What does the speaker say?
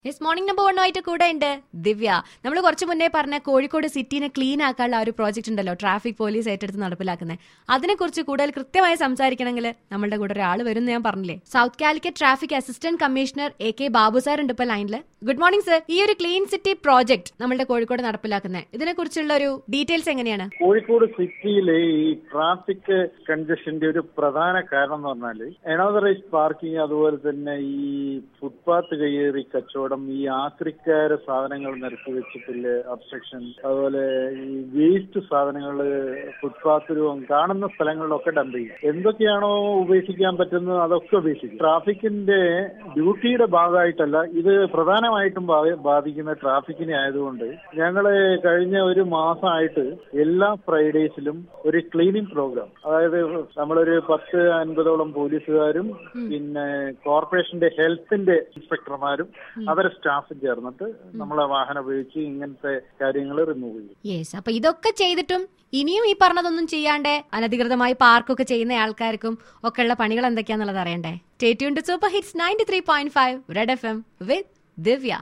Yes, morning number 1 ആയിട്ട് കൂടെ ഉണ്ട് ദിവ്യ. നമ്മൾ കുറച്ച് മുന്നേ പറഞ്ഞ കോഴിക്കോട് സിറ്റിനെ ക്ലീൻ ആക്കാനുള്ള ആ ഒരു പ്രോജക്റ്റ് ഉണ്ടല്ലോ, ട്രാഫിക് പോലീസ് ഏറ്റെടുത്ത് നടപ്പിലാക്കുന്നത്. അതിനെക്കുറിച്ച് കൂടുതൽ കൃത്യമായി സംസാരിക്കണമെങ്കിൽ നമ്മളുടെ കൂടെ ഒരാൾ വരും ഞാൻ പറഞ്ഞില്ലേ. South Calicut traffic assistant commissioner AK Babu sir ഉണ്ട് ഇപ്പൊ ലൈനിൽ. Good morning sir. ഈ ഒരു ക്ലീൻ സിറ്റി പ്രോജക്ട് നമ്മളുടെ കോഴിക്കോട് നടപ്പിലാക്കുന്നത്, ഇതിനെ കുറിച്ചുള്ള ഒരു ഡീറ്റെയിൽസ് എങ്ങനെയാണ്? കോഴിക്കോട് സിറ്റിയിലെ ഈ ട്രാഫിക് കൺജഷന്റെ ഒരു പ്രധാന കാരണം എന്ന് പറഞ്ഞാല് അൺഓതറൈസ്ഡ് പാർക്കിംഗ്, അതുപോലെ തന്നെ ഈ ഫുട്പാത്ത് കയ്യേറി കച്ചവടം, ഈ ആക്രിക്കാര സാധനങ്ങൾ നിരത്തി വെച്ചിട്ടില്ല ഒബ്സ്ട്രക്ഷൻ, അതുപോലെ ഈ വേസ്റ്റ് സാധനങ്ങൾ ഫുട്പാത്തിലും കാണുന്ന സ്ഥലങ്ങളിലൊക്കെ ഡംപ് ചെയ്യും. എന്തൊക്കെയാണോ ഉപേക്ഷിക്കാൻ പറ്റുന്നത് അതൊക്കെ ഉപേക്ഷിക്കും. ട്രാഫിക്കിന്റെ ഡ്യൂട്ടിയുടെ ഭാഗമായിട്ടല്ല, ഇത് പ്രധാനമായിട്ടും ബാധിക്കുന്ന ട്രാഫിക്കിനെ ആയതുകൊണ്ട് ഞങ്ങള് കഴിഞ്ഞ ഒരു മാസമായിട്ട് എല്ലാ ഫ്രൈഡേസിലും ഒരു ക്ലീനിങ് പ്രോഗ്രാം, അതായത് നമ്മളൊരു 10-50ഓളം പോലീസുകാരും പിന്നെ കോർപ്പറേഷന്റെ ഹെൽത്തിന്റെ ഇൻസ്പെക്ടർമാരും അവരെ സ്റ്റാഫും ചേർന്നിട്ട് നമ്മളെ വാഹനം ഉപയോഗിച്ച് ഇങ്ങനത്തെ കാര്യങ്ങൾ റിമൂവ് ചെയ്യും. യെസ്, അപ്പൊ ഇതൊക്കെ ചെയ്തിട്ടും ഇനിയും ഈ പറഞ്ഞതൊന്നും ചെയ്യാണ്ട് അനധികൃതമായി പാർക്കൊക്കെ ചെയ്യുന്ന ആൾക്കാർക്കും ഒക്കെ ഉള്ള പണികൾ എന്തൊക്കെയാന്നുള്ളത് അറിയണ്ടേ? Stay tuned to super hits 93.5 red FM with Divya.